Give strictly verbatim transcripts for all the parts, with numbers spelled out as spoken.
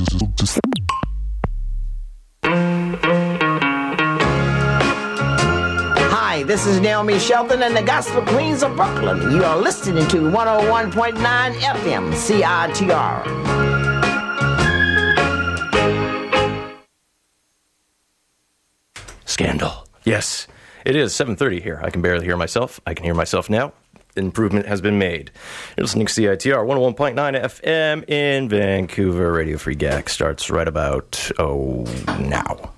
Hi, this is Naomi Shelton and the Gospel Queens of Brooklyn. You are listening to one oh one point nine F M C I T R. Scandal. Yes, it is seven thirty here. I can barely hear myself. I can hear myself now. Improvement has been made. You're listening to C I T R one oh one point nine F M in Vancouver. Radio Free G A C starts right about, oh, now.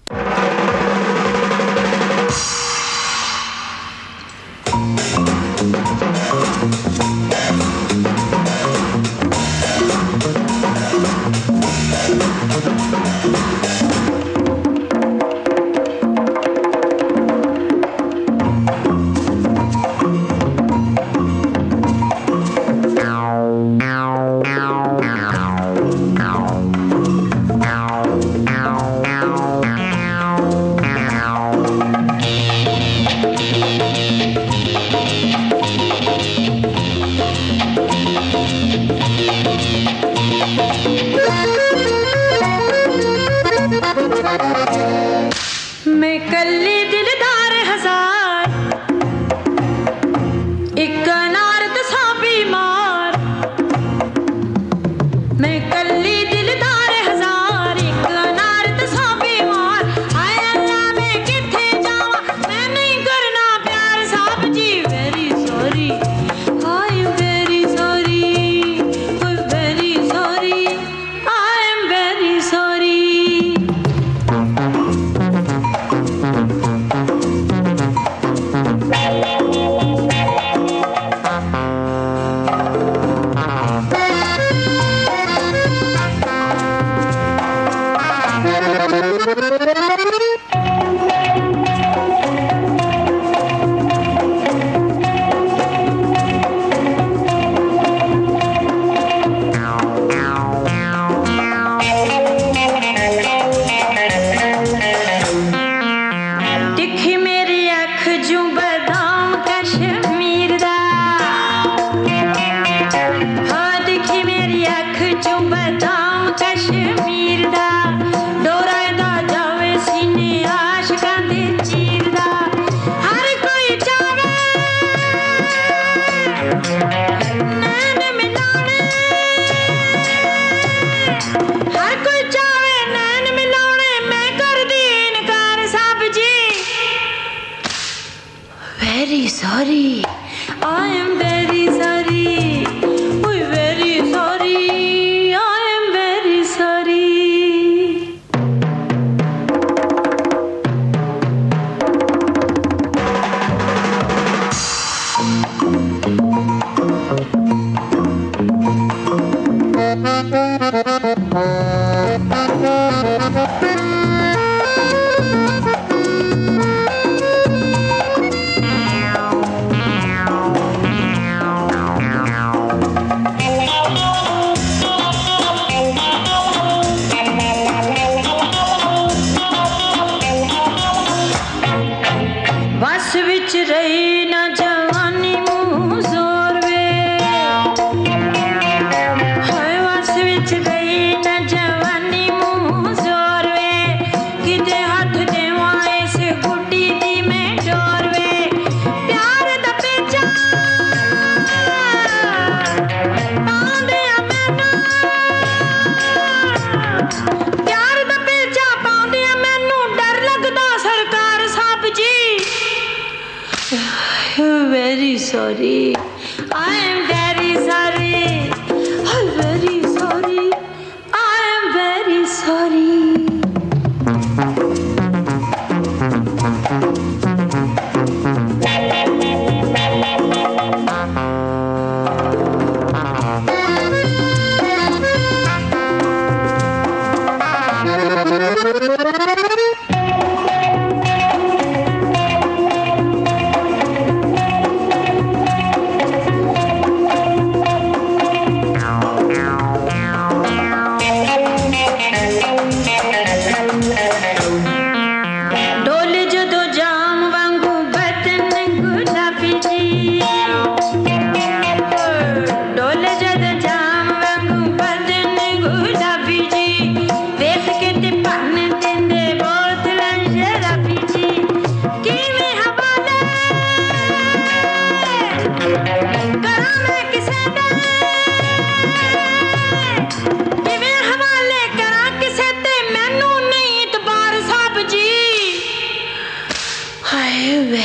Dole jad jam vangu badn gulabi ji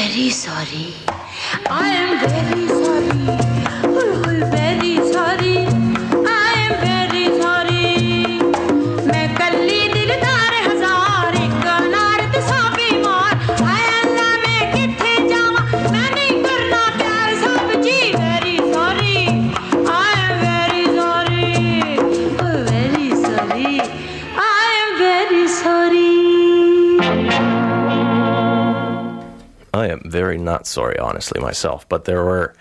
very sorry. I am very sorry. Oh, very sorry. I am very sorry. मैं कल्ली दिलदार हजार एक नार ते साबी मार हाय अल्लाह मैं किथे जावां मैं नहीं करना प्यार सब जी very sorry. I am very sorry. Oh, very sorry. I am very sorry. I am very not sorry, honestly, myself. But there were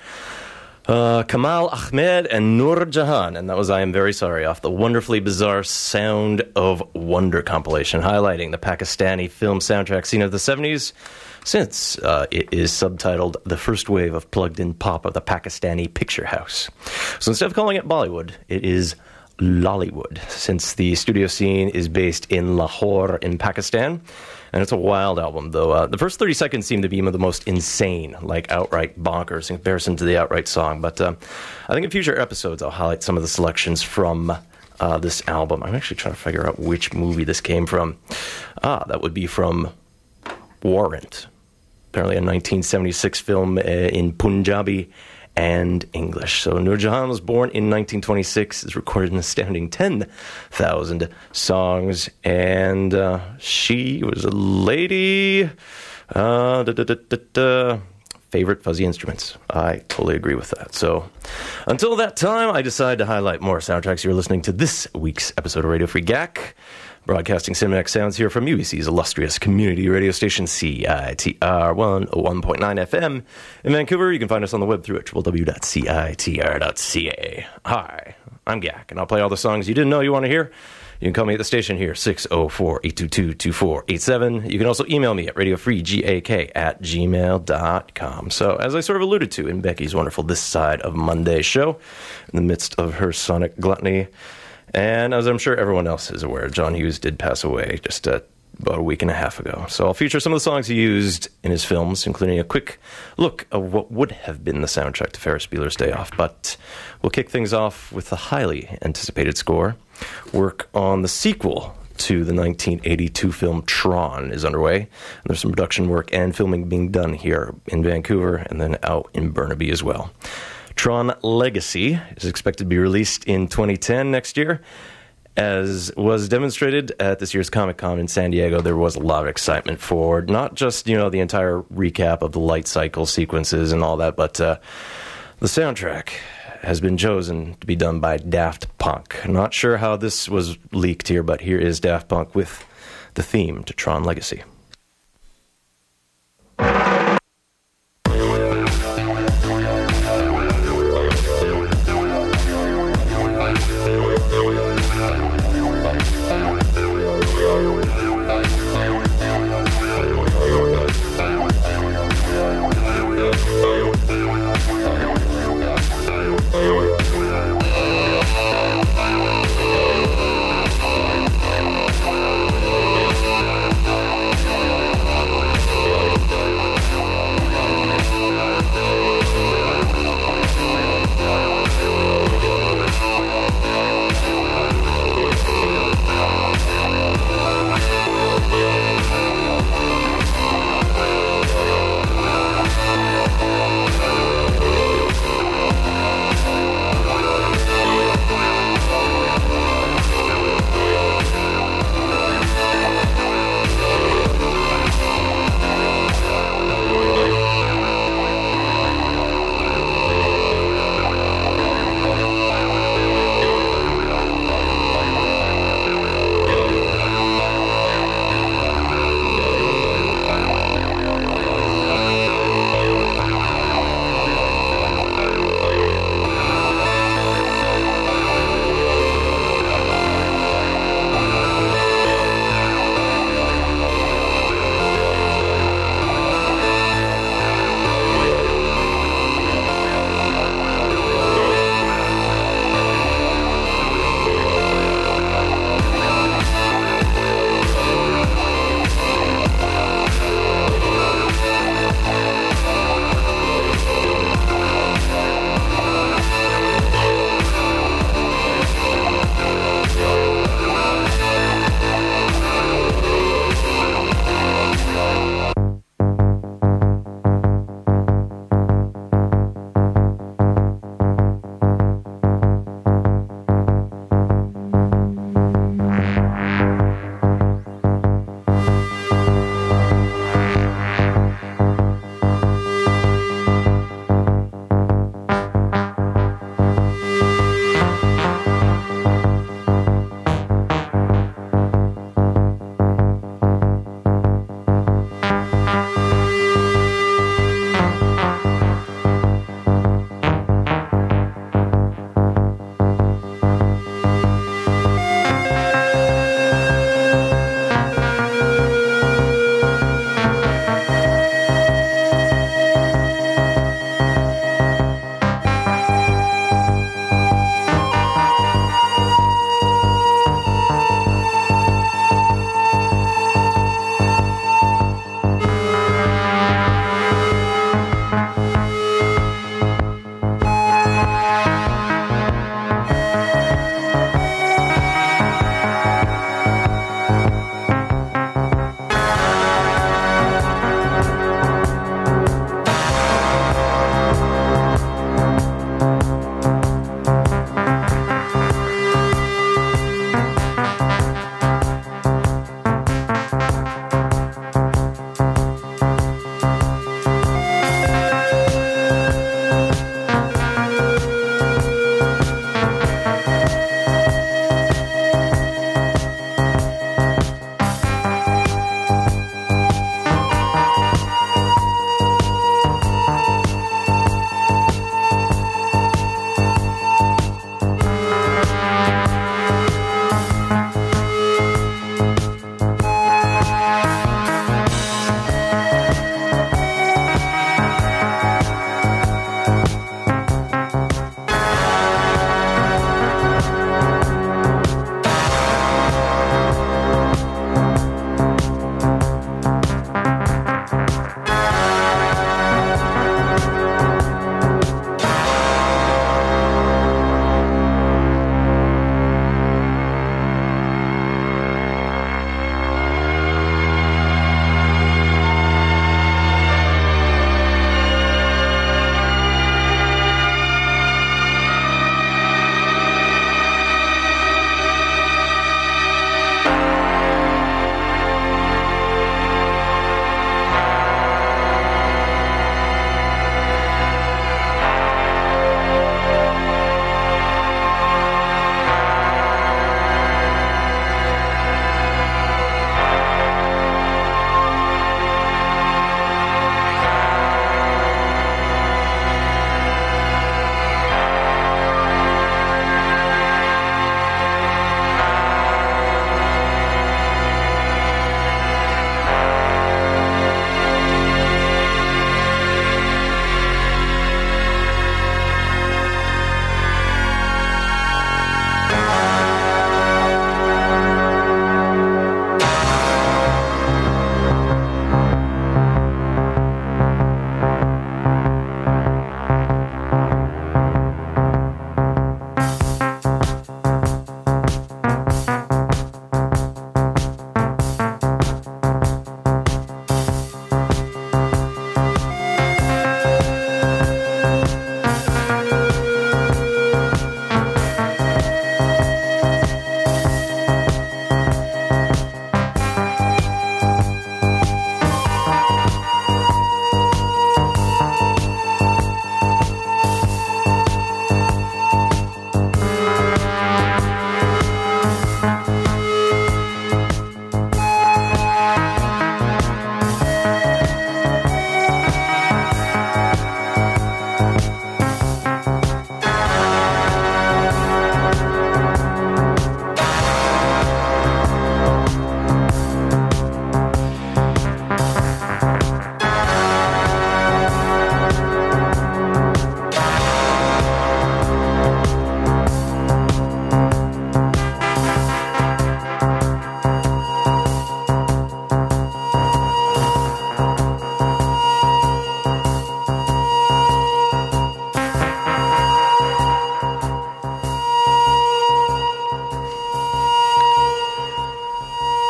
uh, Kamal Ahmed and Noor Jahan, and that was I Am Very Sorry off the wonderfully bizarre Sound of Wonder compilation, highlighting the Pakistani film soundtrack scene of the seventies, since uh, it is subtitled The First Wave of Plugged-In Pop of the Pakistani Picture House. So instead of calling it Bollywood, it is Lollywood, since the studio scene is based in Lahore in Pakistan. And it's a wild album, though. Uh, the first thirty seconds seem to be the most insane, like outright bonkers in comparison to the outright song. But uh, I think in future episodes I'll highlight some of the selections from uh, this album. I'm actually trying to figure out which movie this came from. Ah, that would be from Warrant. Apparently a nineteen seventy-six film uh, in Punjabi and English. So Noor Jahan was born in nineteen twenty-six, has recorded an astounding ten thousand songs, and uh, she was a lady. Uh, da, da, da, da, da. Favorite fuzzy instruments. I totally agree with that. So until that time, I decided to highlight more soundtracks. You're listening to this week's episode of Radio Free G A C, broadcasting Cinemax sounds here from U B C's illustrious community radio station, C I T R one oh one point nine F M. In Vancouver, you can find us on the web through at w w w dot c i t r dot c a. Hi, I'm G A C, and I'll play all the songs you didn't know you want to hear. You can call me at the station here, six oh four, eight two two, two four eight seven. You can also email me at radiofreegak at gmail dot com. So, as I sort of alluded to in Becky's wonderful This Side of Monday show, in the midst of her sonic gluttony, and as I'm sure everyone else is aware, John Hughes did pass away just uh, about a week and a half ago. So I'll feature some of the songs he used in his films, including a quick look of what would have been the soundtrack to Ferris Bueller's Day Off. But we'll kick things off with the highly anticipated score. Work on the sequel to the nineteen eighty-two film Tron is underway. And there's some production work and filming being done here in Vancouver and then out in Burnaby as well. Tron Legacy is expected to be released in twenty ten, next year. As was demonstrated at this year's Comic-Con in San Diego, there was a lot of excitement for not just, you know, the entire recap of the light cycle sequences and all that, but uh, the soundtrack has been chosen to be done by Daft Punk. Not sure how this was leaked here, but here is Daft Punk with the theme to Tron Legacy. I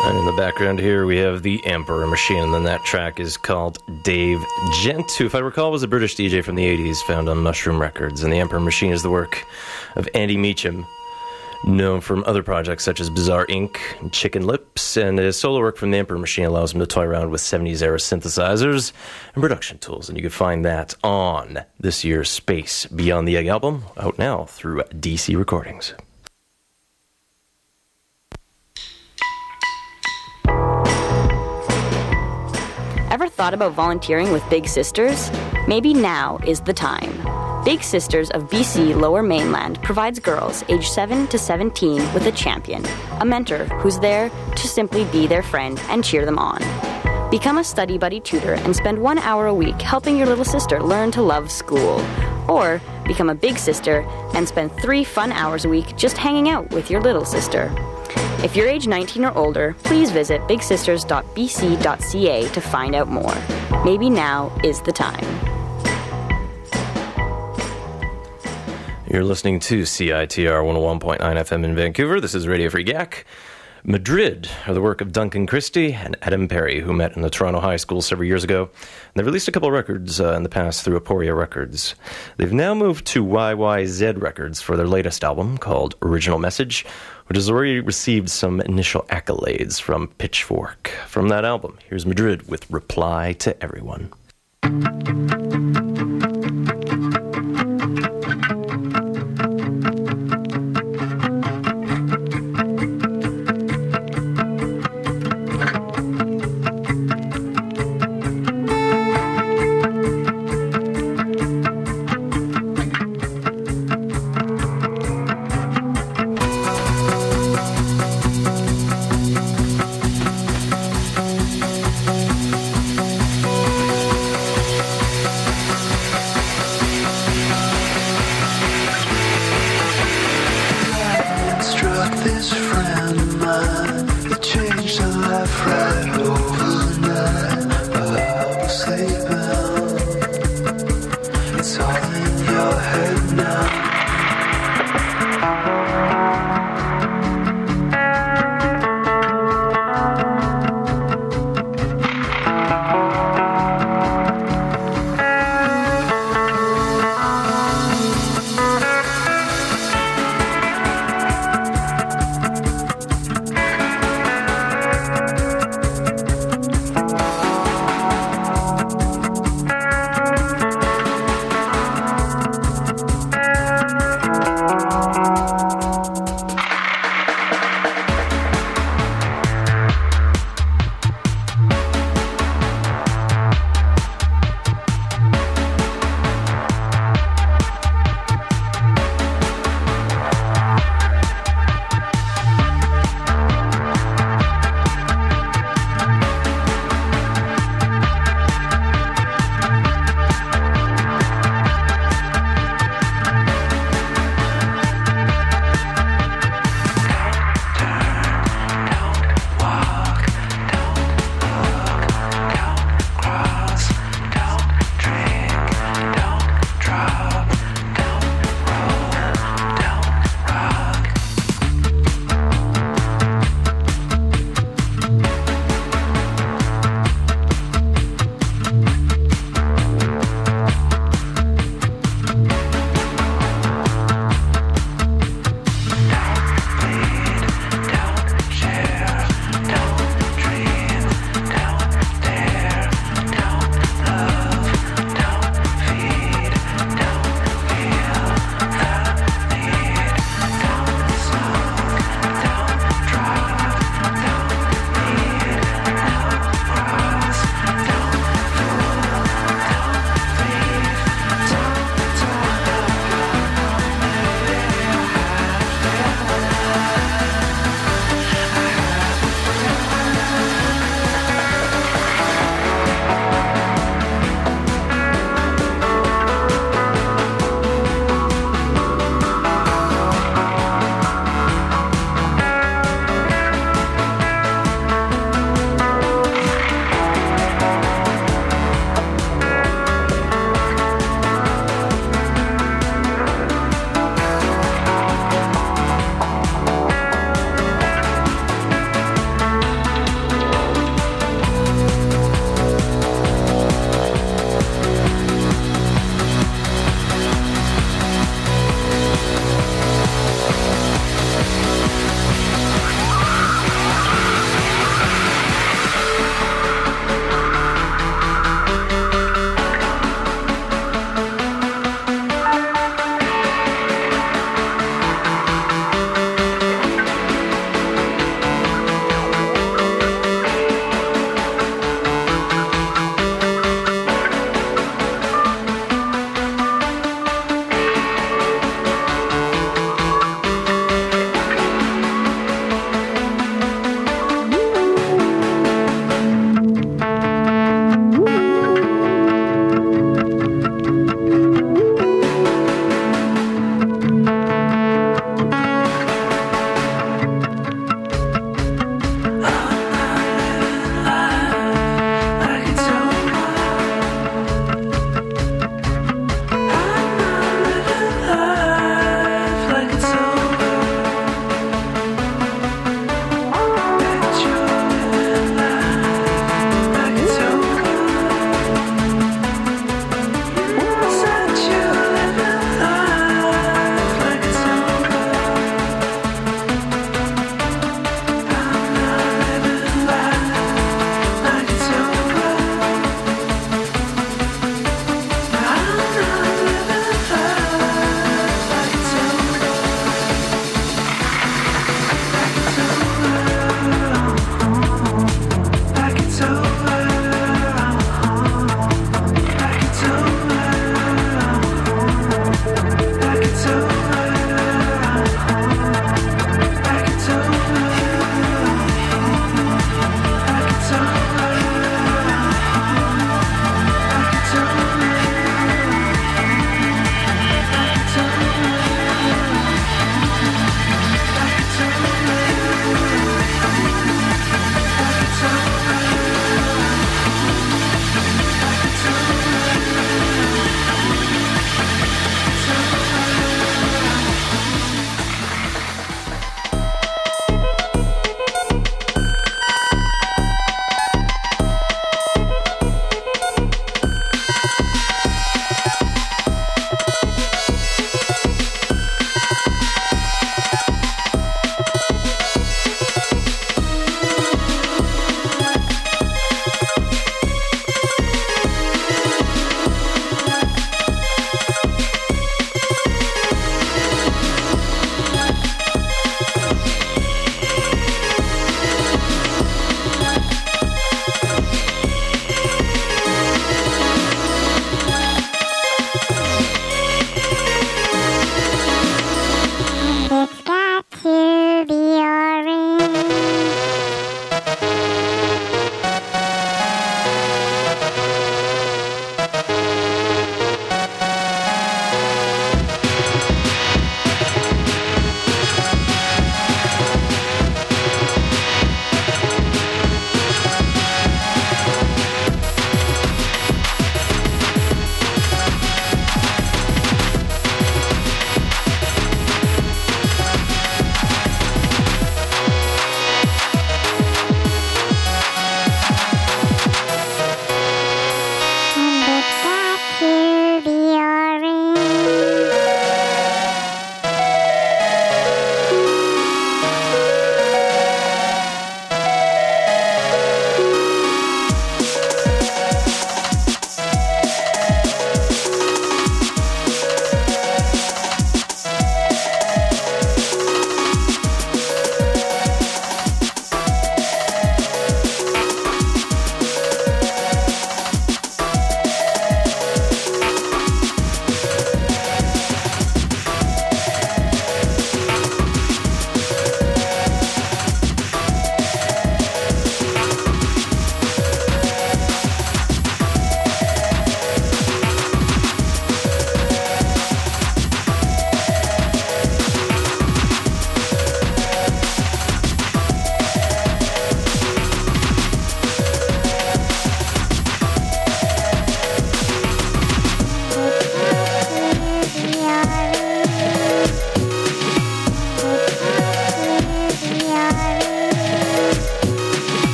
And in the background here, we have the Emperor Machine, and then that track is called Dave Gent, who, if I recall, was a British D J from the eighties, found on Mushroom Records. And the Emperor Machine is the work of Andy Meacham, known from other projects such as Bizarre Incorporated and Chicken Lips, and his solo work from the Emperor Machine allows him to toy around with seventies-era synthesizers and production tools, and you can find that on this year's Space Beyond the Egg album, out now through D C Recordings. Ever thought about volunteering with Big Sisters? Maybe now is the time. Big Sisters of B C Lower Mainland provides girls aged seven to seventeen with a champion, a mentor who's there to simply be their friend and cheer them on. Become a study buddy tutor and spend one hour a week helping your little sister learn to love school. Or become a big sister and spend three fun hours a week just hanging out with your little sister. If you're age nineteen or older, please visit big sisters dot b c dot c a to find out more. Maybe now is the time. You're listening to C I T R one oh one point nine F M in Vancouver. This is Radio Free G A C. Madrid are the work of Duncan Christie and Adam Perry, who met in the Toronto High School several years ago. And they released a couple of records uh, in the past through Aporia Records. They've now moved to Y Y Z Records for their latest album called Original Message, which has already received some initial accolades from Pitchfork. From that album, here's Madrid with Reply to Everyone.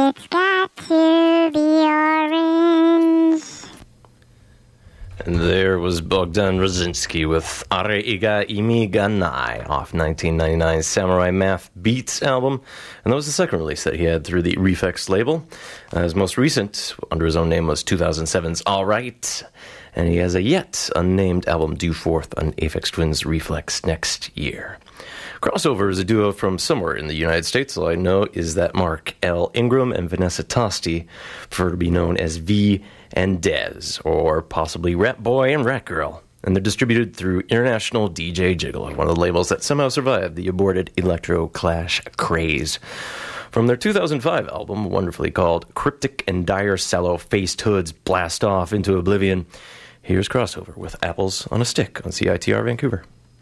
It's got to be orange. And there was Bogdan Rosinski with Are Iga Imi Ganai off nineteen ninety-nine's Samurai Math Beats album. And that was the second release that he had through the Reflex label. Uh, his most recent, under his own name, was two thousand seven's All Right. And he has a yet unnamed album due forth on Aphex Twin's Reflex next year. Crossover is a duo from somewhere in the United States. All I know is that Mark L. Ingram and Vanessa Tosti prefer to be known as V and Dez, or possibly Rat Boy and Rat Girl. And they're distributed through International D J Gigolo, one of the labels that somehow survived the aborted Electro Clash craze. From their two thousand five album, wonderfully called Cryptic and Dire Sallow Faced Hoods Blast Off into Oblivion, here's Crossover with Apples on a Stick on C I T R Vancouver.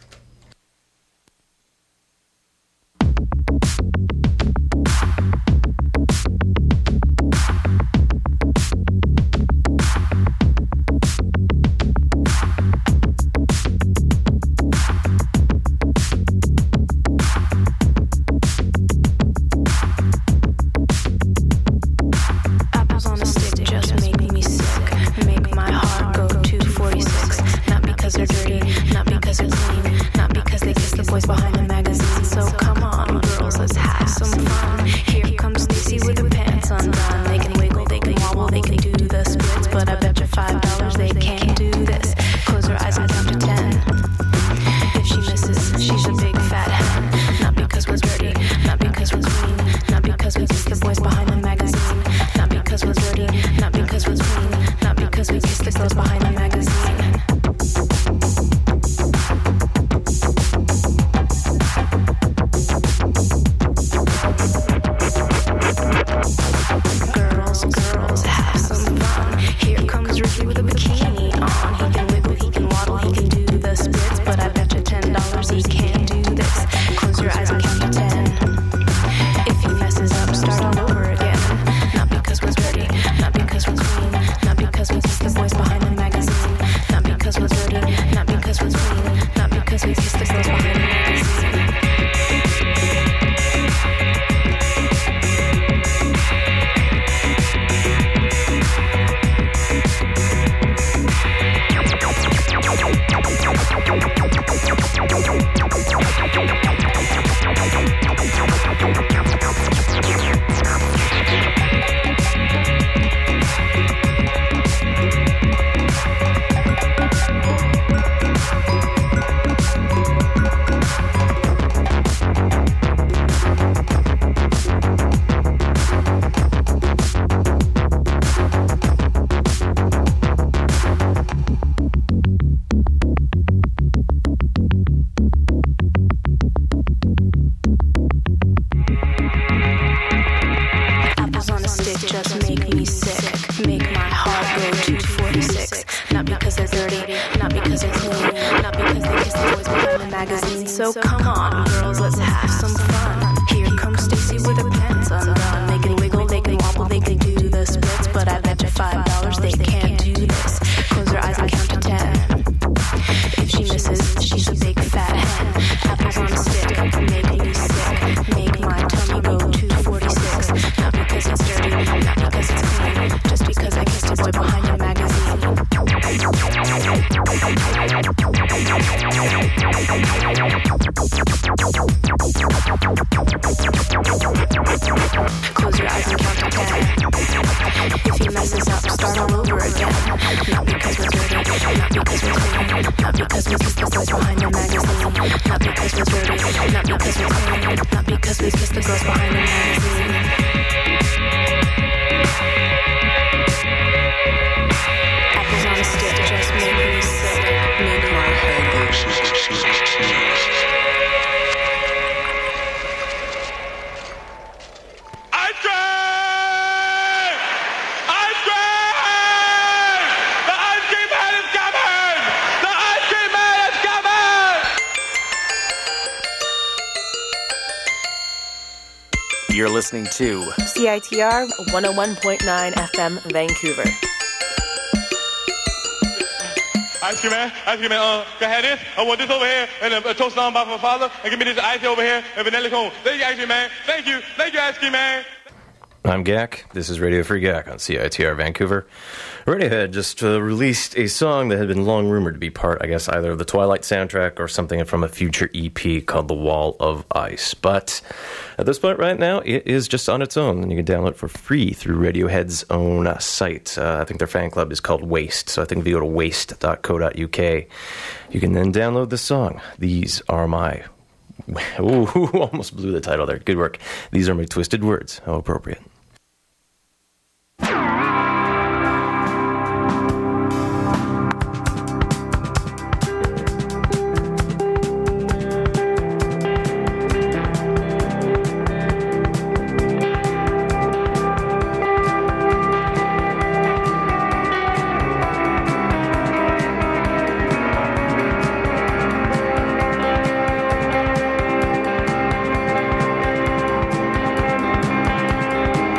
You're listening to C I T R one oh one point nine F M Vancouver. Ice cream man, ice cream man, uh, can I have this? I want this over here, and a, a toast on by my father, and give me this ice over here, and vanilla cone. Thank you, ice cream man. Thank you, thank you, ice cream man. I'm Gak. This is Radio Free Gak on C I T R Vancouver. Radiohead just uh, released a song that had been long rumored to be part, I guess, either of the Twilight soundtrack or something from a future E P called The Wall of Ice. But at this point right now, it is just on its own, and you can download it for free through Radiohead's own uh, site. Uh, I think their fan club is called Waste, so I think if you go to waste dot co dot uk, you can then download the song. These are my... Ooh, almost blew the title there. Good work. These are my twisted words. How appropriate. Thank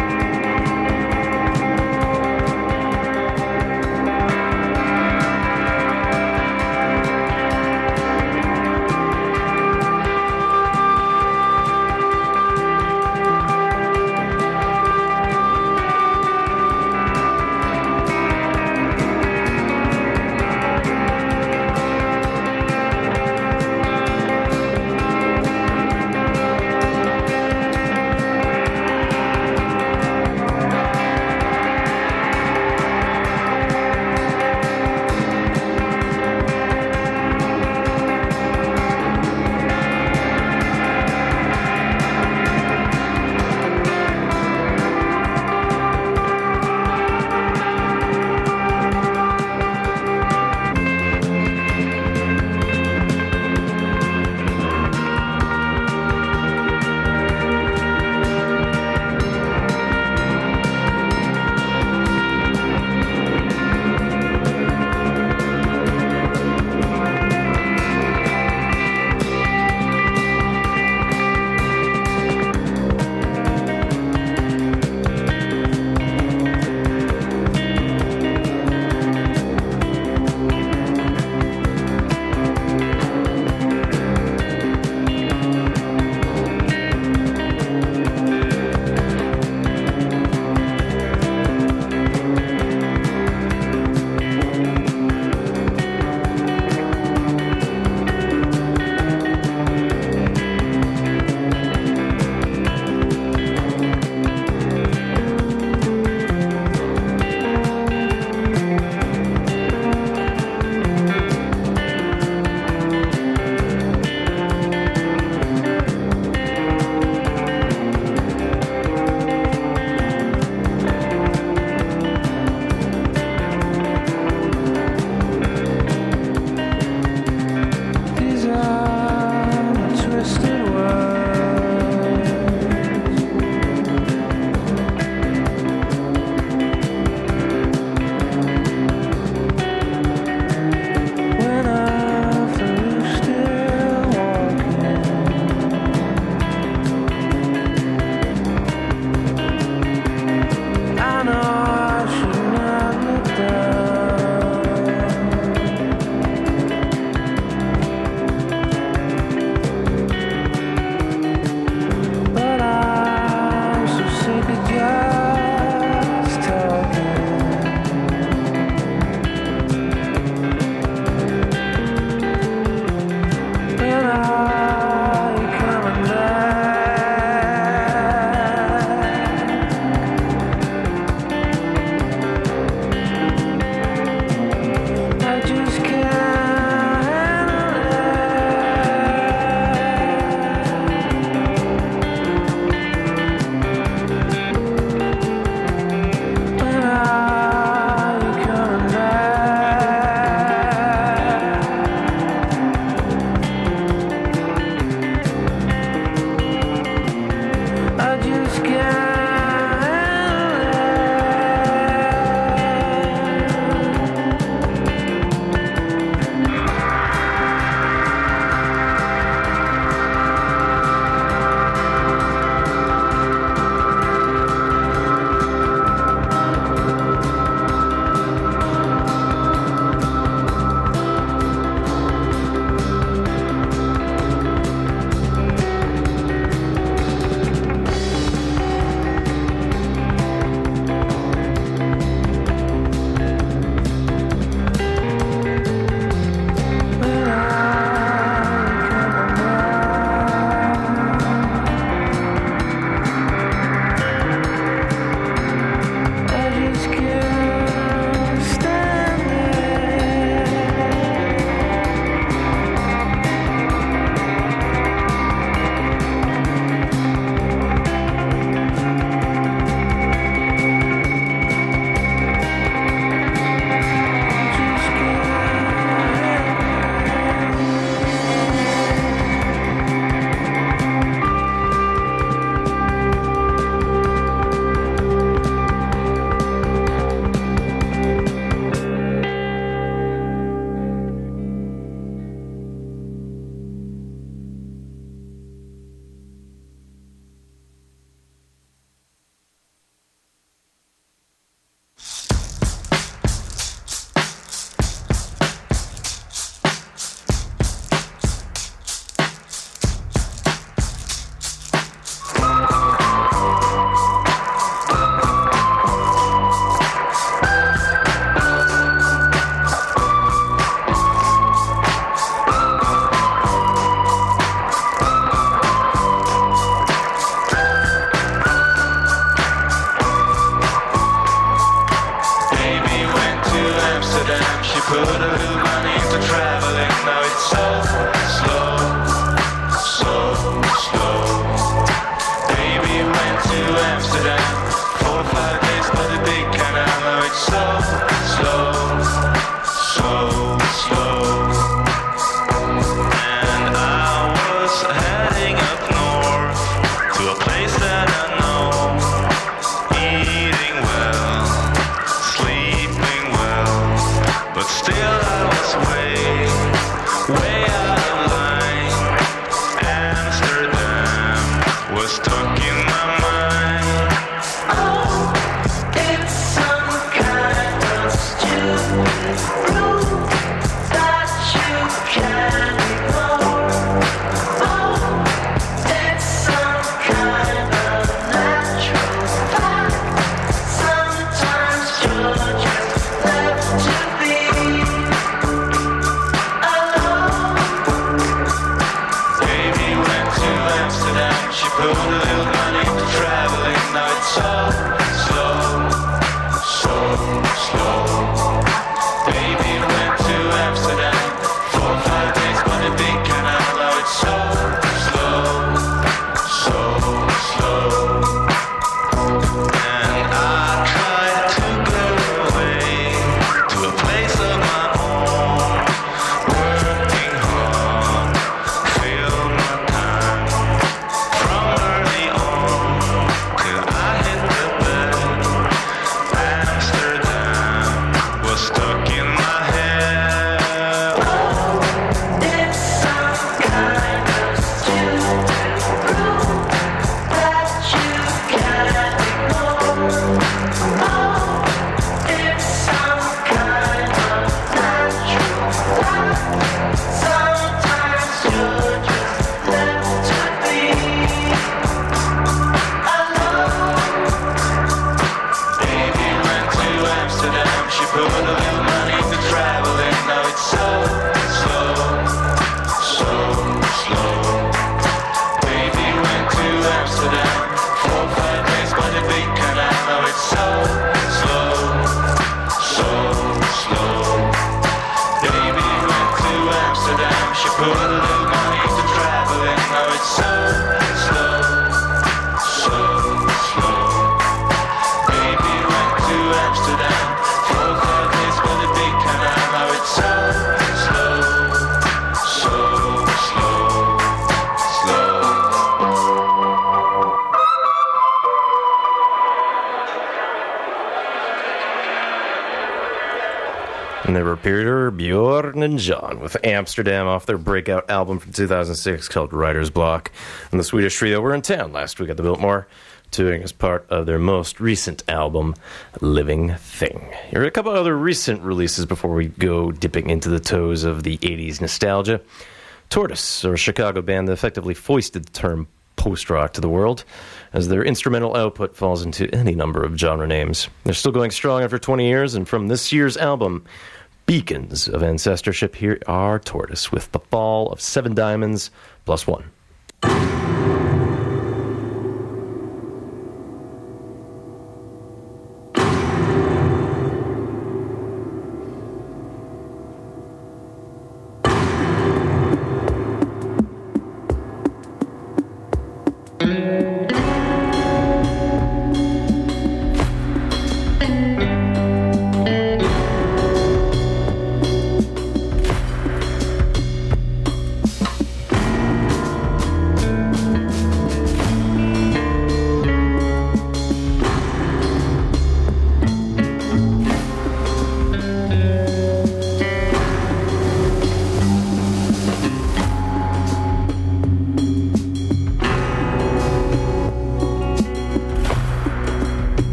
And they were Peter, Bjorn, and John with Amsterdam off their breakout album from two thousand six called Writer's Block. And the Swedish trio were in town last week at the Biltmore, touring as part of their most recent album, Living Thing. Here are a couple other recent releases before we go dipping into the toes of the eighties nostalgia. Tortoise, or a Chicago band that effectively foisted the term post-rock to the world, as their instrumental output falls into any number of genre names. They're still going strong after twenty years, and from this year's album, Beacons of Ancestorship, here are Tortoise with The Fall of Seven Diamonds plus one.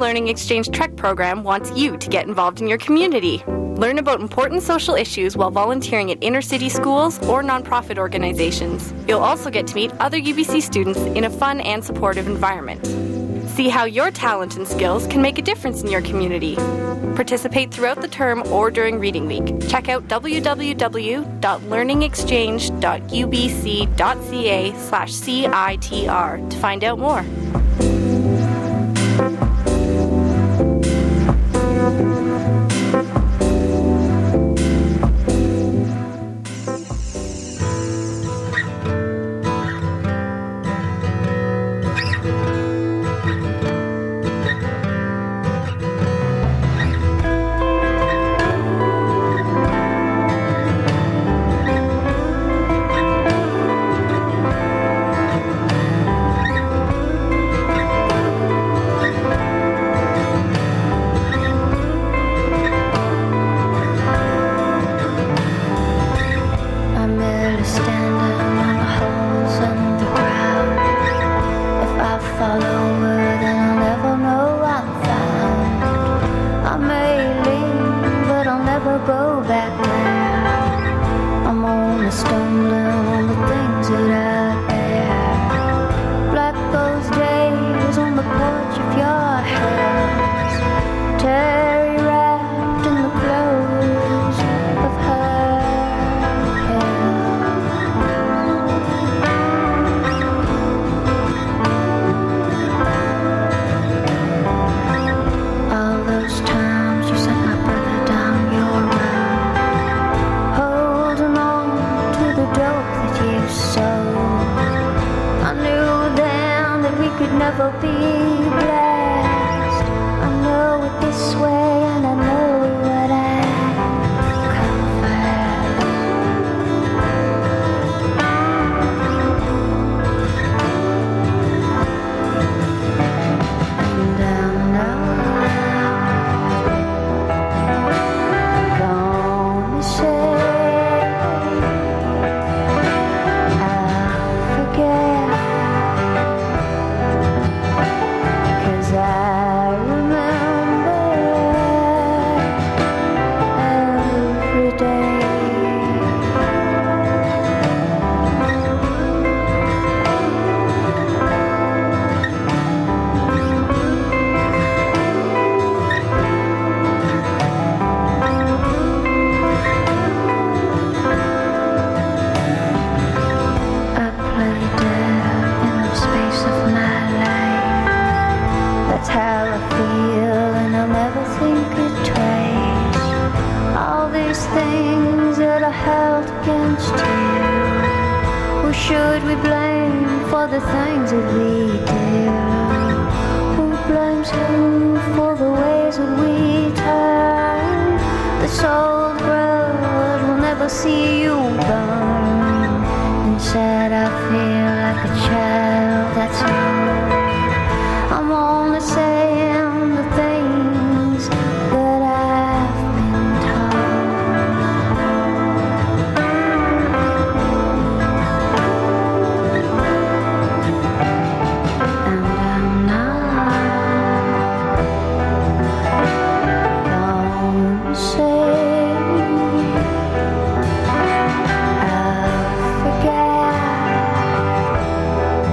Learning Exchange Trek program wants you to get involved in your community. Learn about important social issues while volunteering at inner-city schools or nonprofit organizations. You'll also get to meet other U B C students in a fun and supportive environment. See how your talent and skills can make a difference in your community. Participate throughout the term or during Reading Week. Check out w w w dot learning exchange dot u b c dot c a slash C I T R to find out more. Say, I forget.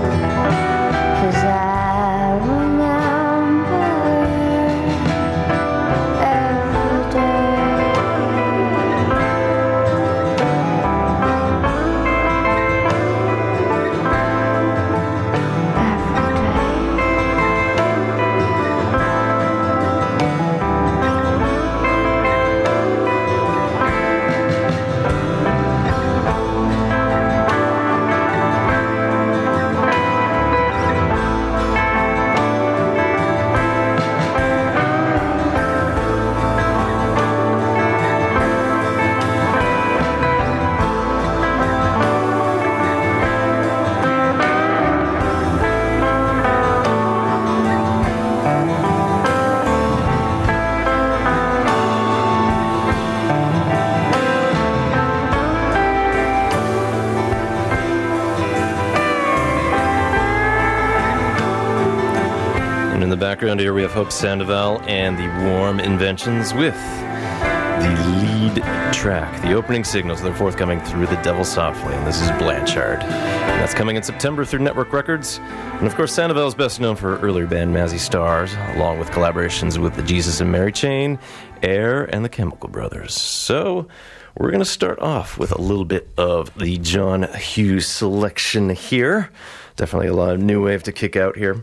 background here, we have Hope Sandoval and the Warm Inventions with the lead track, the opening signals. They're forthcoming through The Devil Softly, and this is Blanchard. And that's coming in September through Network Records. And of course, Sandoval is best known for her earlier band Mazzy Stars, along with collaborations with the Jesus and Mary Chain, Air, and the Chemical Brothers. So we're going to start off with a little bit of the John Hughes selection here. Definitely a lot of new wave to kick out here.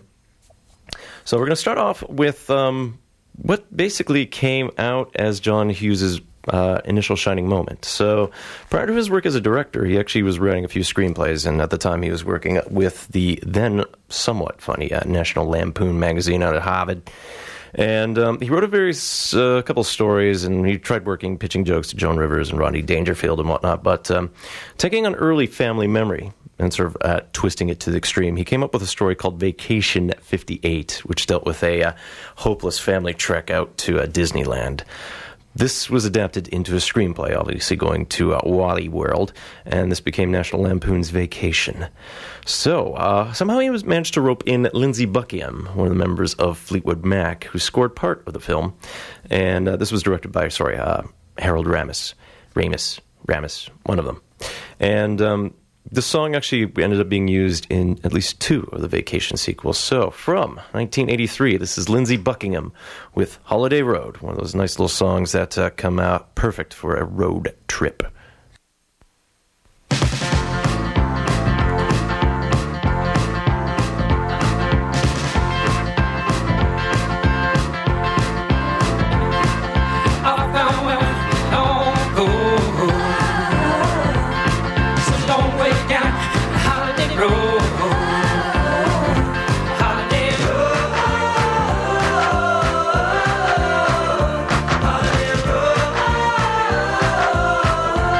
So we're going to start off with um, what basically came out as John Hughes's uh, initial shining moment. So prior to his work as a director, he actually was writing a few screenplays, and at the time he was working with the then somewhat funny uh, National Lampoon magazine out of Harvard. And um, he wrote a very uh, couple stories, and he tried working, pitching jokes to Joan Rivers and Rodney Dangerfield and whatnot. But um, taking an early family memory and sort of uh, twisting it to the extreme, he came up with a story called Vacation fifty-eight, which dealt with a uh, hopeless family trek out to uh, Disneyland. This was adapted into a screenplay, obviously going to uh, Wally World, and this became National Lampoon's Vacation. So, uh, somehow he was managed to rope in Lindsey Buckingham, one of the members of Fleetwood Mac, who scored part of the film, and uh, this was directed by, sorry, uh, Harold Ramis, Ramis, Ramis, one of them. And um, the song actually ended up being used in at least two of the Vacation sequels. So, from nineteen eighty-three, this is Lindsey Buckingham with Holiday Road, one of those nice little songs that uh, come out perfect for a road trip. Holiday road.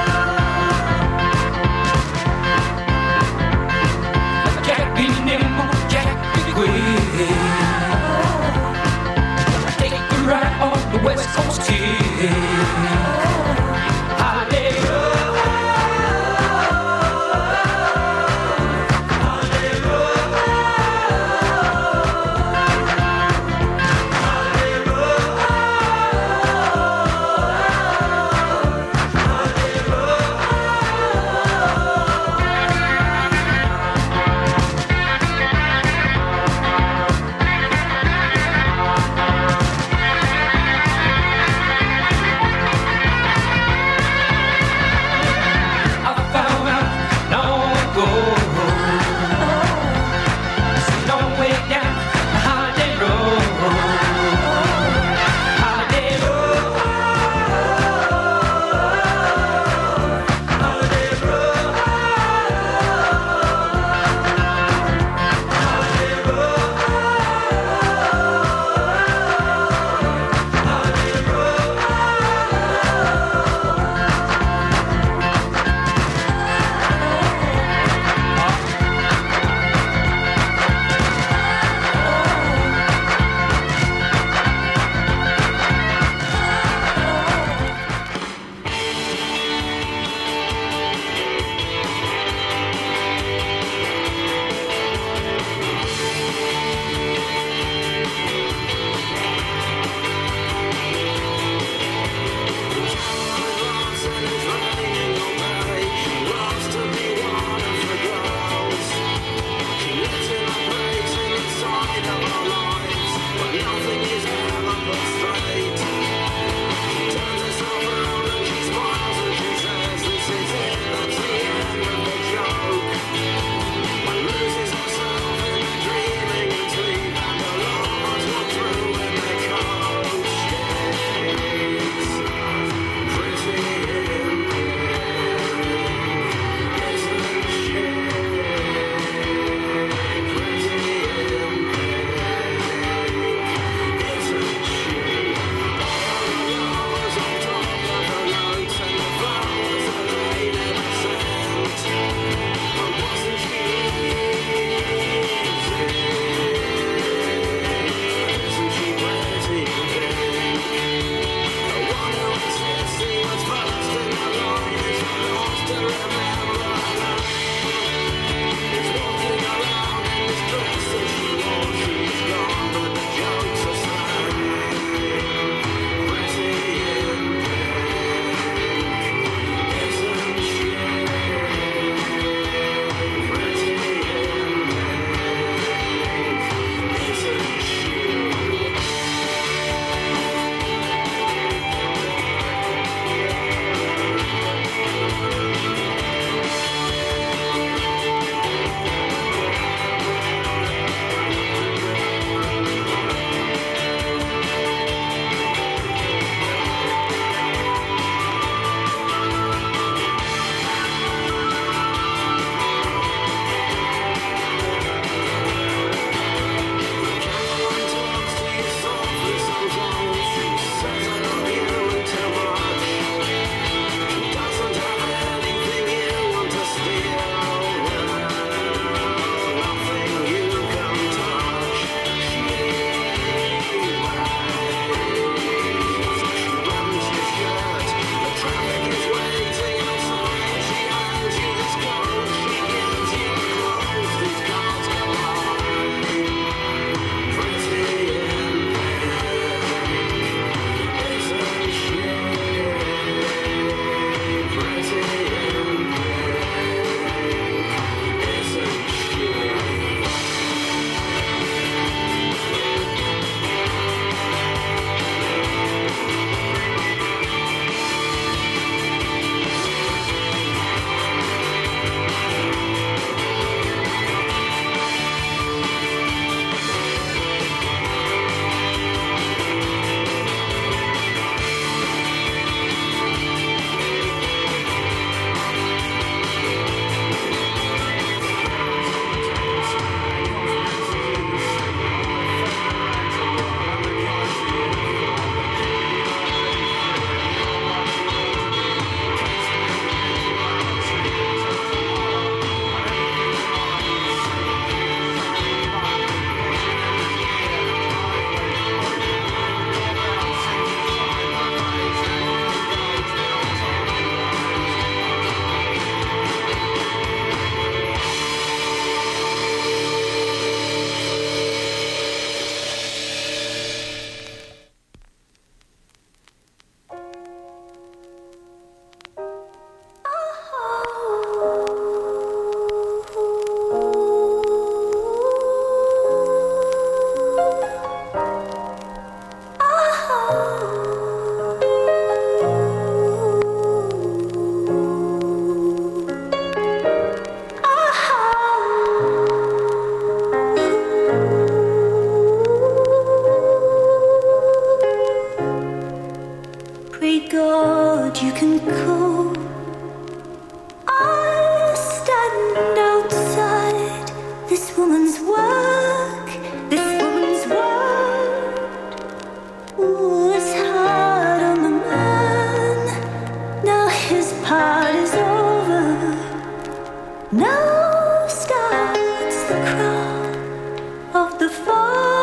the crown of the Father.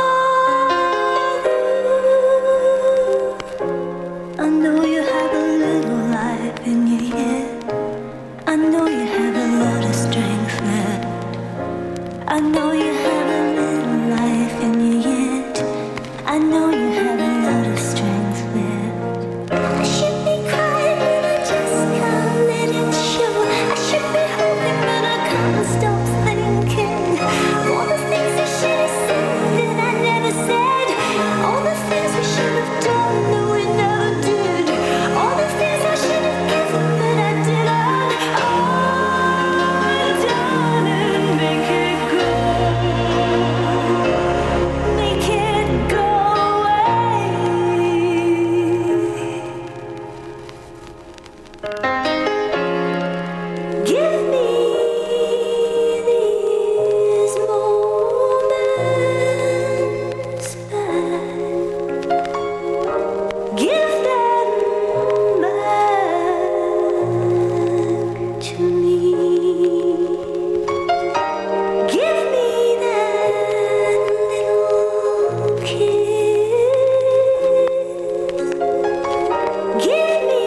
I know you have a little life in you yet. I know you have a lot of strength left. I know you have a little life in you yet. I know you have a lot of strength left. I should be crying, but I just can't let it show. I should be hoping, but I can't stop thinking. All the things I should have said that I never said. All the things we should have done that we never did. All the things I should have given that I didn't. Oh, darling, make it go. Make it go away. Give me these moments back. Give them back to me. Give me that little kiss. Give me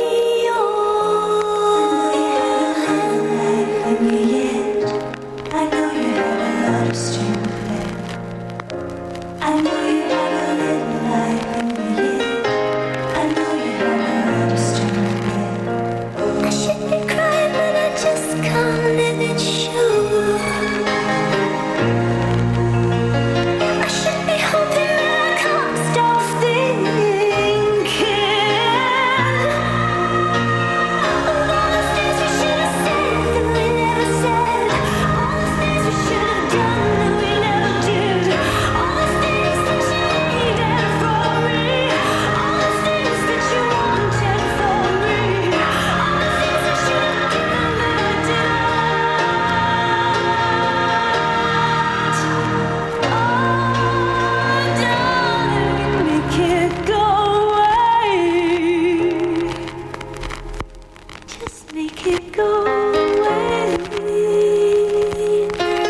all you have life in you yet. I know you have a lot of strength left. I know you have a little life in you yet. I know you have a lot of strength left. I should be crying, but I just can't let it show. I should be hoping, but I can't stop thinking. Of all the things we should have said that we never said. All the things we should have done that we never did. All the things that you needed from me. All the things that you wanted from me. All the things I should have given that I didn't. Oh, darling, make it go away. Just make it go away now.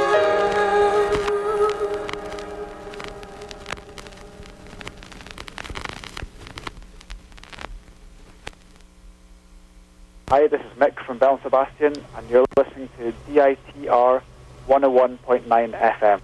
Hi, this is Mick from Bell Sebastian, and you're listening to D I T R one oh one point nine F M.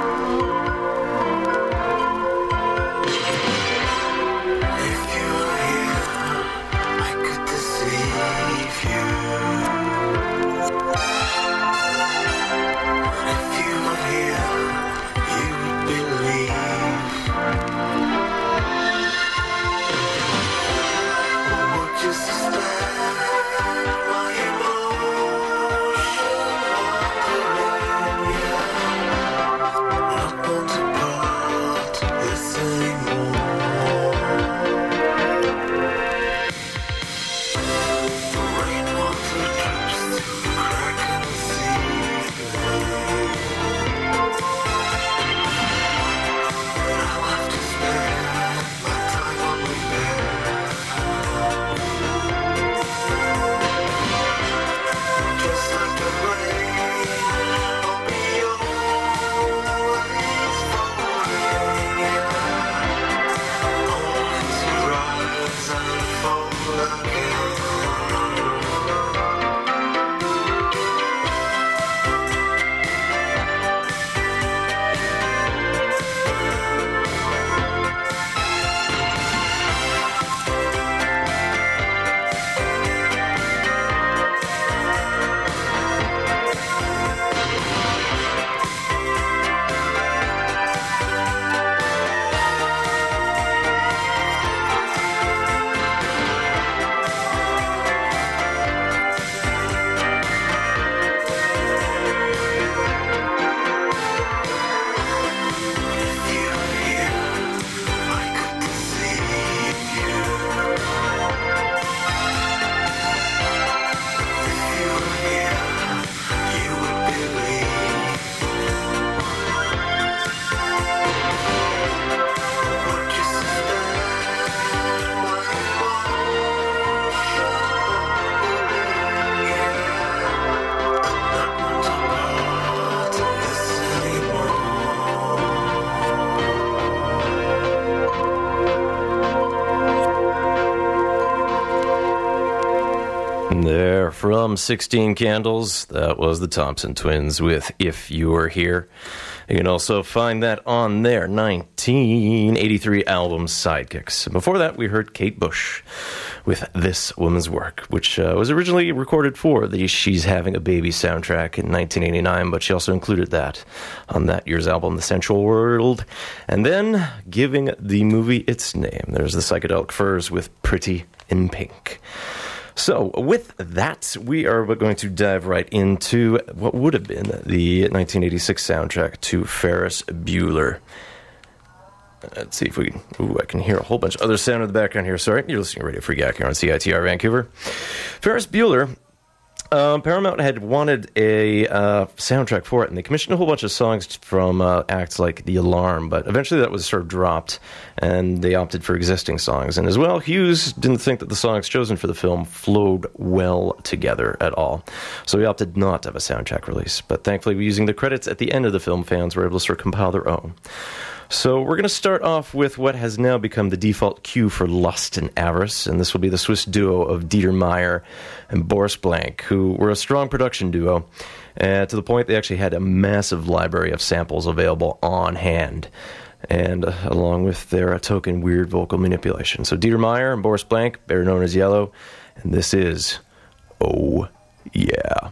If you from sixteen Candles. That was the Thompson Twins with If You Were Here. You can also find that on their nineteen eighty-three album Sidekicks. Before that, we heard Kate Bush with This Woman's Work, which uh, was originally recorded for the She's Having a Baby soundtrack in nineteen eighty-nine, but she also included that on that year's album, The Sensual World. And then, giving the movie its name, there's the Psychedelic Furs with Pretty in Pink. So, with that, we are going to dive right into what would have been the nineteen eighty-six soundtrack to Ferris Bueller. Let's see if we can... Ooh, I can hear a whole bunch of other sound in the background here. Sorry, you're listening to Radio Free Gack here on C I T R Vancouver. Ferris Bueller... Um, Paramount had wanted a uh, soundtrack for it, and they commissioned a whole bunch of songs from uh, acts like The Alarm, but eventually that was sort of dropped, and they opted for existing songs. And as well, Hughes didn't think that the songs chosen for the film flowed well together at all, so he opted not to have a soundtrack release. But thankfully, using the credits at the end of the film, fans were able to sort of compile their own. So we're going to start off with what has now become the default cue for Lust and Avarice, and this will be the Swiss duo of Dieter Meier and Boris Blank, who were a strong production duo, uh, to the point they actually had a massive library of samples available on hand, and uh, along with their uh, token weird vocal manipulation. So Dieter Meier and Boris Blank, better known as Yellow, and this is Oh Yeah.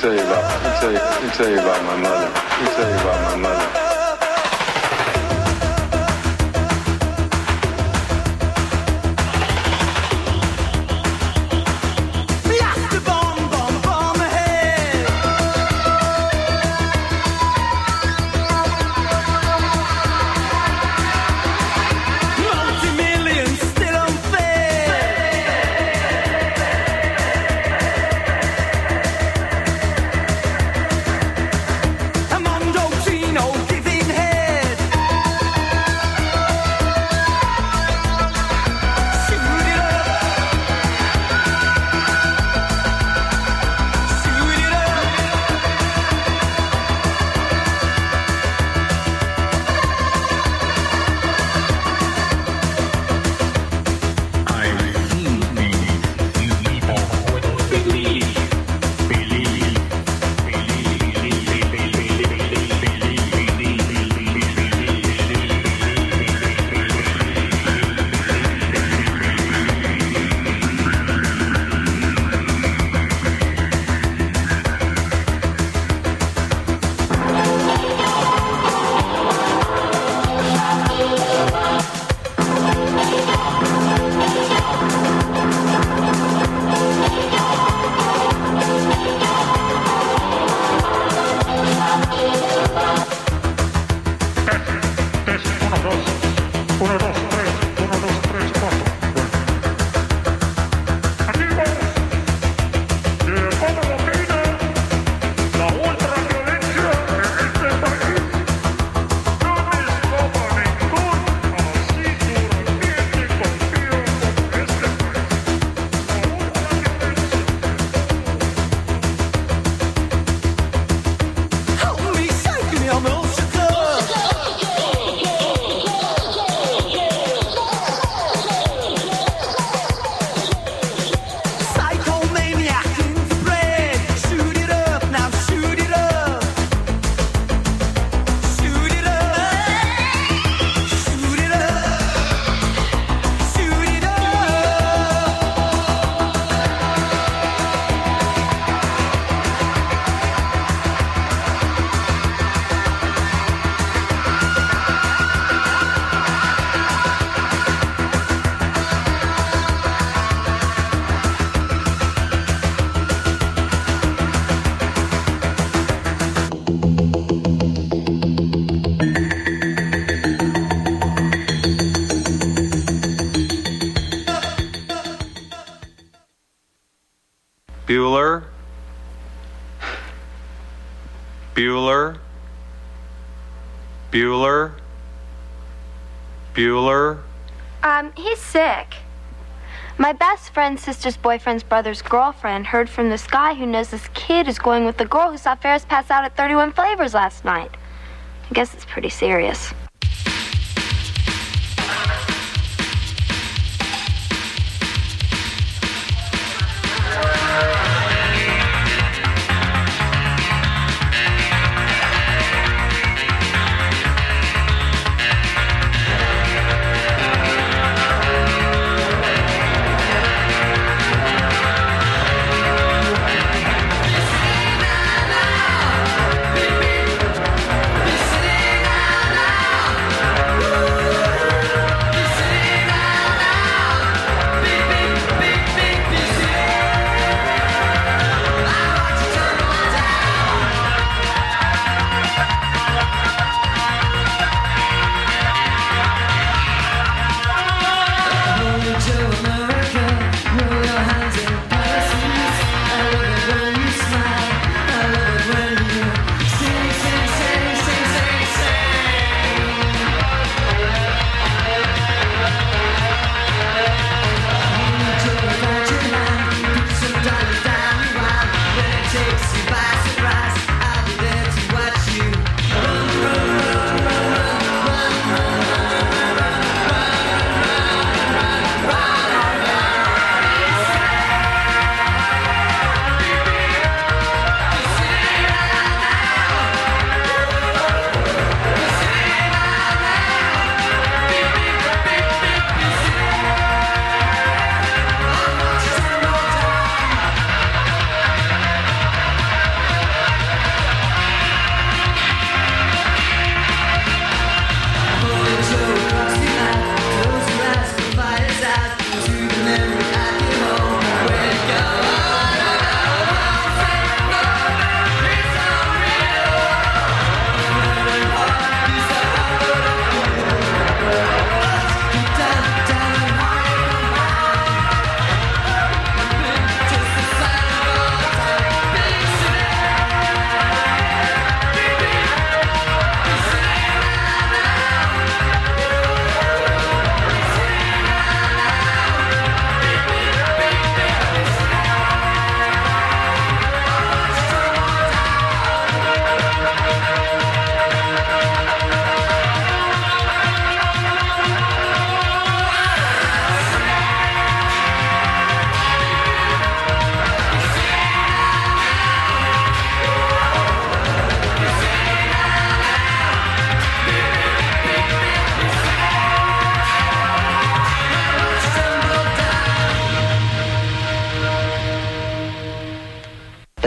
tell you about. Let me tell you. Let me tell you about my mother. Let me tell you about my mother. Bueller? Bueller? Bueller? Bueller? Um, he's sick. My best friend's sister's boyfriend's brother's girlfriend heard from this guy who knows this kid is going with the girl who saw Ferris pass out at thirty-one Flavors last night. I guess it's pretty serious. Now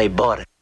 they bought it.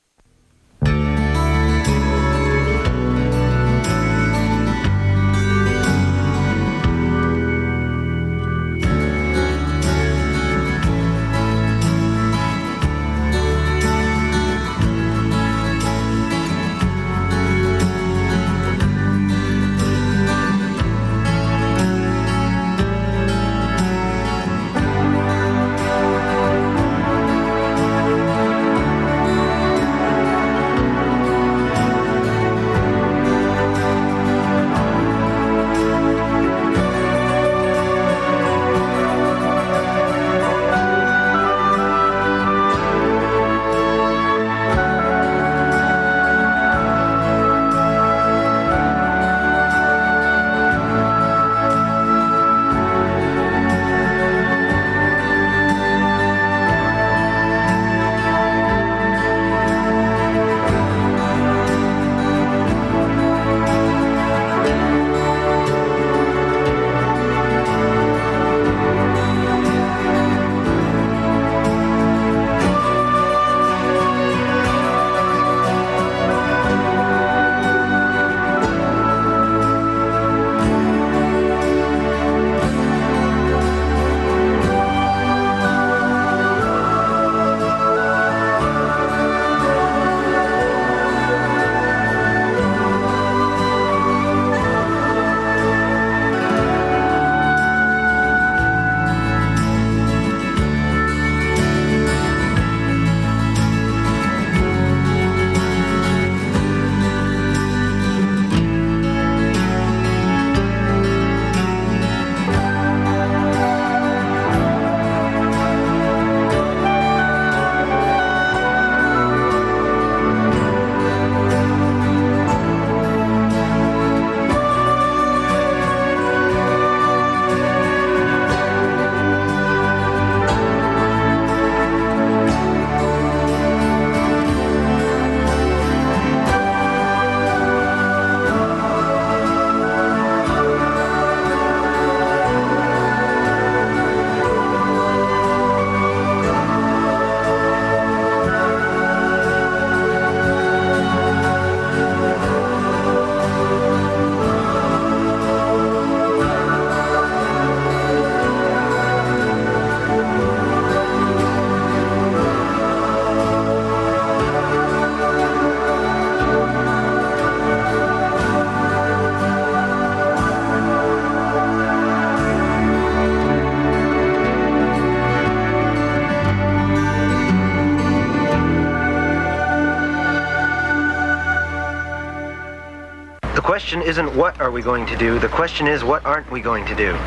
The question isn't what are we going to do, the question is what aren't we going to do.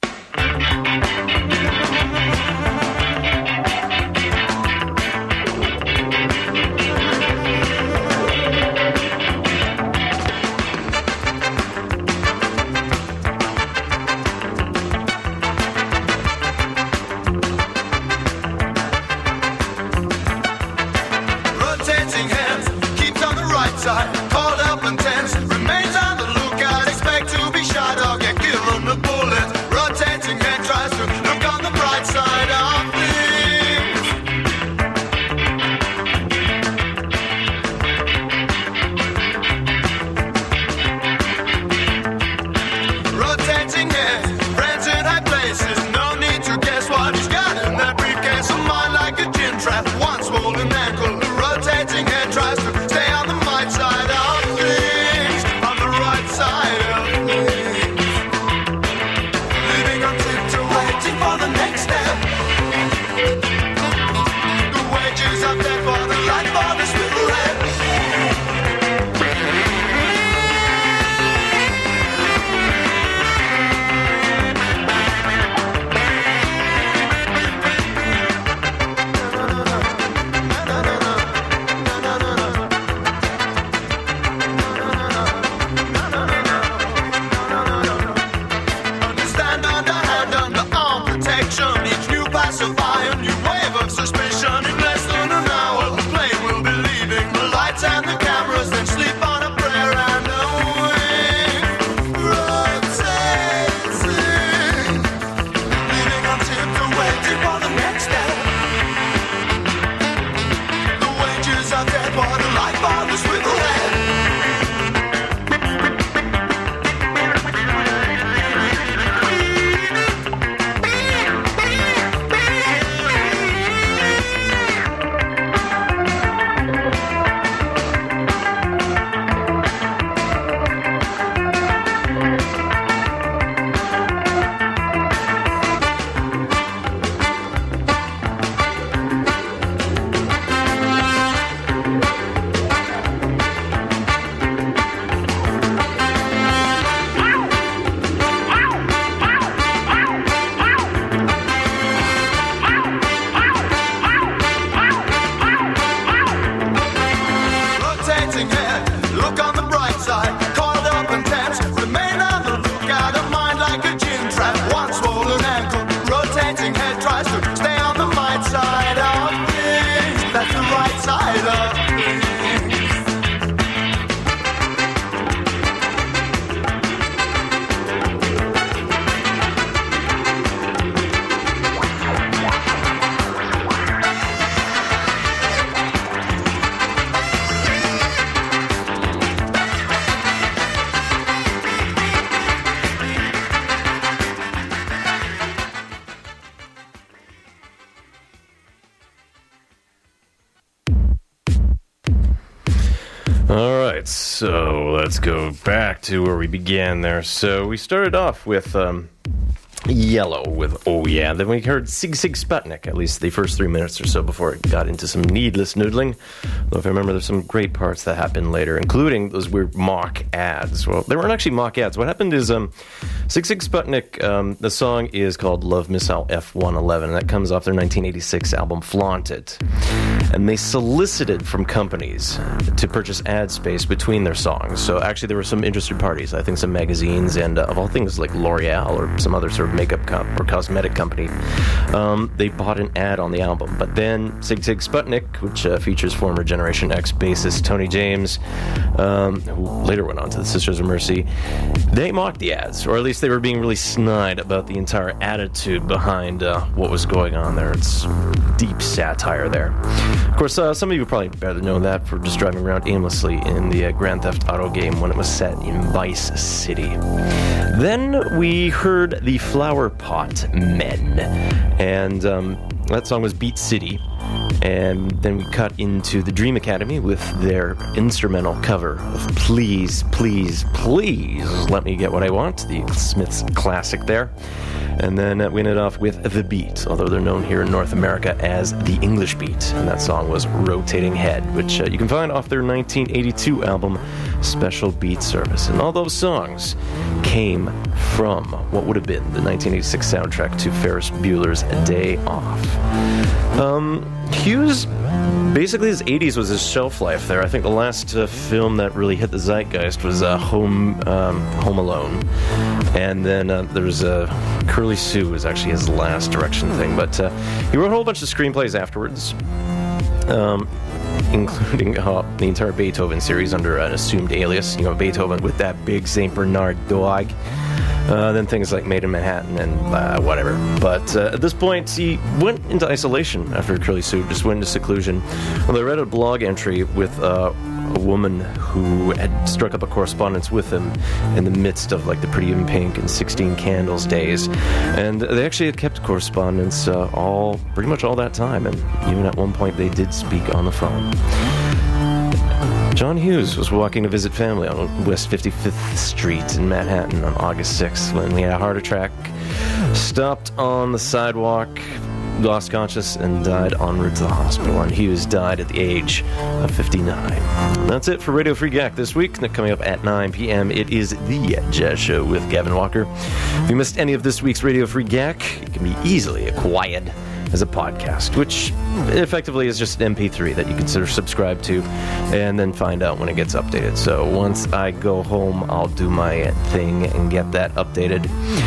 Rotating hands, keeps on the right side, called up and tense, remains on the lookout, expect to be shot or get given the bullet. So let's go back to where we began there. So we started off with um, Yellow with Oh Yeah. Then we heard Sig Sig Sputnik, at least the first three minutes or so before it got into some needless noodling. Though if I remember, there's some great parts that happened later, including those weird mock ads. Well, they weren't actually mock ads. What happened is um, Sig Sig Sputnik, um, the song is called Love Missile F one eleven, and that comes off their nineteen eighty-six album Flaunt It. And they solicited from companies to purchase ad space between their songs. So actually there were some interested parties, I think some magazines, and uh, of all things like L'Oreal or some other sort of makeup comp- or cosmetic company. Um, they bought an ad on the album. But then Sig Sig Sputnik, which uh, features former Generation X bassist Tony James, um, who later went on to the Sisters of Mercy, they mocked the ads, or at least they were being really snide about the entire attitude behind uh, what was going on there. It's deep satire there. Of course, uh, some of you probably better know that for just driving around aimlessly in the uh, Grand Theft Auto game when it was set in Vice City. Then we heard the Flower Pot Men, and um, that song was Beat City. And then we cut into the Dream Academy with their instrumental cover of Please, Please, Please Let Me Get What I Want, the Smiths classic there. And then uh, we ended off with The Beat, although they're known here in North America as The English Beat. And that song was Rotating Head, which uh, you can find off their nineteen eighty-two album Special Beat Service. And all those songs came from what would have been the nineteen eighty-six soundtrack to Ferris Bueller's Day Off. Um, Hughes, basically his eighties was his shelf life there. I think the last uh, film that really hit the zeitgeist was uh, Home um, Home Alone. And then uh, there was uh, Curly Sue was actually his last direction thing. But uh, he wrote a whole bunch of screenplays afterwards, um, including uh, the entire Beethoven series under an assumed alias. You know, Beethoven with that big Saint Bernard dog. Uh, then things like Made in Manhattan and uh, whatever. But uh, at this point, he went into isolation after Curly Sue, just went into seclusion. Well, I read a blog entry with uh, a woman who had struck up a correspondence with him in the midst of like the Pretty in Pink and sixteen Candles days. And they actually had kept correspondence uh, all, pretty much all that time. And even at one point, they did speak on the phone. John Hughes was walking to visit family on West fifty-fifth Street in Manhattan on August sixth when he had a heart attack, stopped on the sidewalk, lost conscious, and died en route to the hospital. And Hughes died at the age of fifty-nine. And that's it for Radio Free Gack this week. Coming up at nine p.m., it is The Jazz Show with Gavin Walker. If you missed any of this week's Radio Free Gack, it can be easily acquired as a podcast, which effectively is just an M P three that you can sort of subscribe to and then find out when it gets updated. So once I go home, I'll do my thing and get that updated.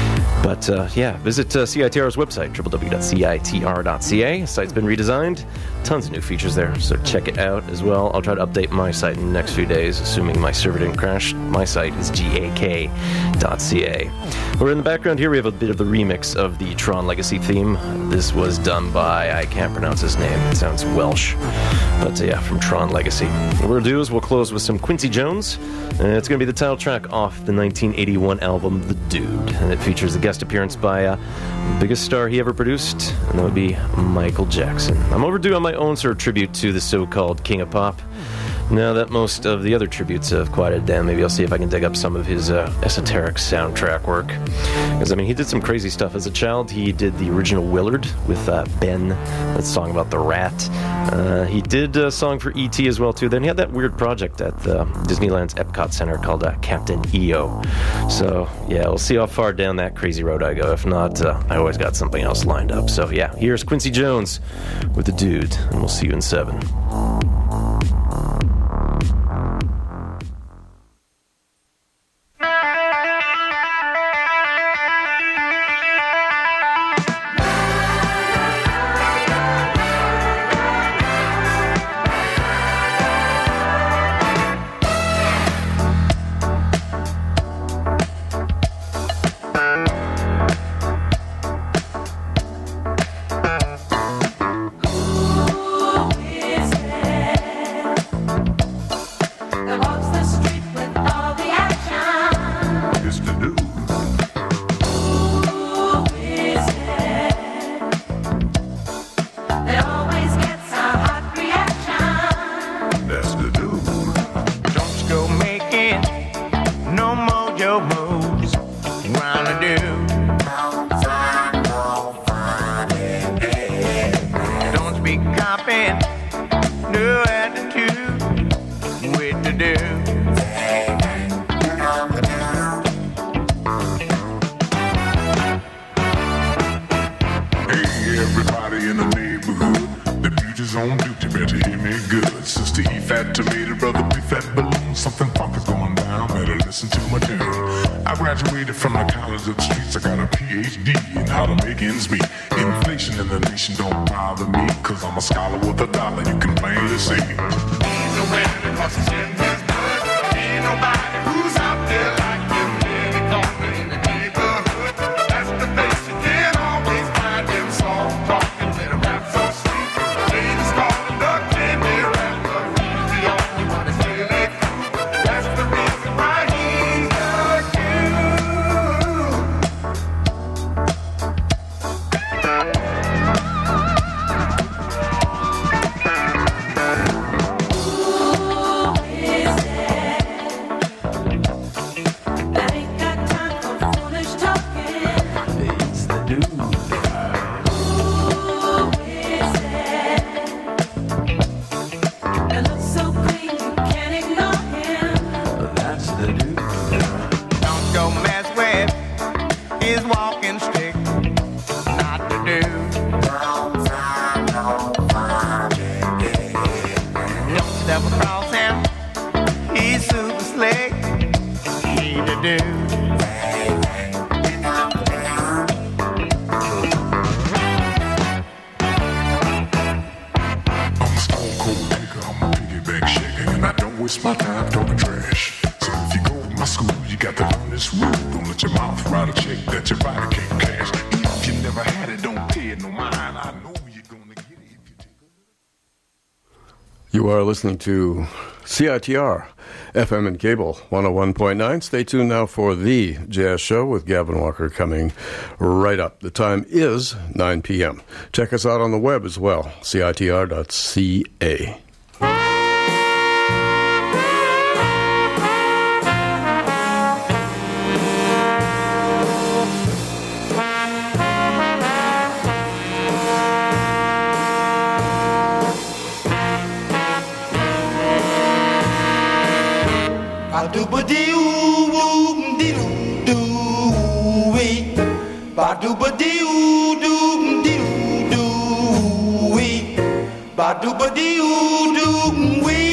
But uh, yeah, visit uh, C I T R's website, w w w dot c i t r dot c a. The site's been redesigned. Tons of new features there, so check it out as well. I'll try to update my site in the next few days, assuming my server didn't crash. My site is g a k dot c a. We're in the background here. We have a bit of the remix of the Tron Legacy theme. This was done by, I can't pronounce his name. It sounds Welsh. But uh, yeah, from Tron Legacy. What we'll do is we'll close with some Quincy Jones. And it's going to be the title track off the nineteen eighty-one album, The Dude. And it features a guest appearance by uh, the biggest star he ever produced, and that would be Michael Jackson. I'm overdue on my own sort of tribute to the so-called King of Pop. Now that most of the other tributes have quieted down, maybe I'll see if I can dig up some of his uh, esoteric soundtrack work. Because, I mean, he did some crazy stuff. As a child, he did the original Willard with uh, Ben, that song about the rat. Uh, he did a song for E T as well, too. Then he had that weird project at uh, Disneyland's Epcot Center called uh, Captain E O. So, yeah, we'll see how far down that crazy road I go. If not, uh, I always got something else lined up. So, yeah, here's Quincy Jones with The Dude, and we'll see you in seven. Who is it? little moves you wanna do. Don't speak copy, no attitude, with to do. Hey, everybody in the neighborhood, the future's on duty, better hear me good. Sister E fat tomato, brother B fat balloon, something funky's going down, better listen to my tune. I graduated from the college of the streets, I got a P H D in how to make ends meet. Inflation in the nation don't bother me, cause I'm a scholar with a dollar, you can plainly see. Ain't no way because it's in his blood, ain't nobody who's out there like him, any corner in the neighborhood. That's the place you can always find him, soft talking with a rap so sweet. Ladies call him the candy rapper, he's the only one that's really cool. That's the reason why he's the my time talking trash. So if you go to my school, you got to learn this rule. Don't let your mouth write a check that your body can't cash. If you never had it, don't pay it no mind. I know you're gonna get it if you take it. You are listening to C I T R, F M and cable, one oh one point nine. Stay tuned now for The Jazz Show with Gavin Walker coming right up. The time is nine p.m. Check us out on the web as well, C I T R dot C A. Ba-doo-ba-dee-oo-doo-wee.